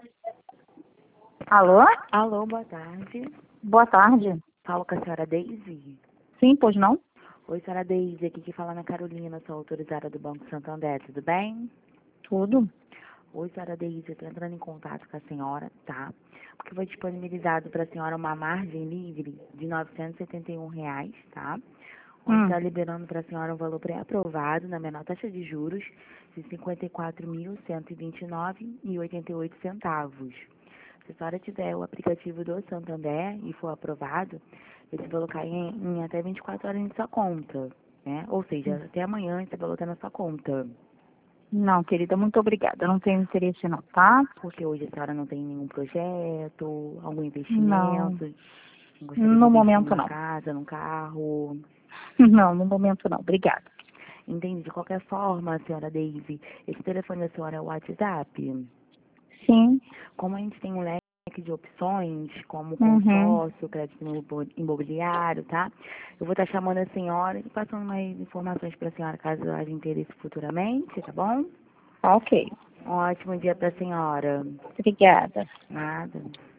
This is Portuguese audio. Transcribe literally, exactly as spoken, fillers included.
Alô? Alô, boa tarde. Boa tarde. Falo com a senhora Deise. Sim, pois não? Oi, senhora Deise, aqui que fala na Carolina, sou autorizada do Banco Santander, tudo bem? Tudo. Oi, senhora Deise, eu tô entrando em contato com a senhora, tá? Porque foi disponibilizado para a senhora uma margem livre de novecentos e setenta e um reais, tá? Onde Hum. está liberando para a senhora um valor pré-aprovado na menor taxa de juros de cinquenta e quatro mil cento e vinte e nove reais e oitenta e oito centavos. Se a senhora tiver o aplicativo do Santander e for aprovado, esse valor cai em, em até vinte e quatro horas em sua conta, né? Ou seja, até amanhã esse valor está na sua conta. Não, querida, muito obrigada. Eu não tenho interesse não, tá? Porque hoje a senhora não tem nenhum projeto, algum Não. investimento, gostaria de No investir momento numa não. casa, num carro. Não, no momento não. Obrigada. Entende? De qualquer forma, senhora Daisy, esse telefone da senhora é o WhatsApp? Sim. Como a gente tem um leque de opções, como Uhum. consórcio, crédito imo- imobiliário, tá? Eu vou estar chamando a senhora e passando mais informações para a senhora, caso haja interesse futuramente, tá bom? Ok. Um ótimo dia para a senhora. Obrigada. Nada.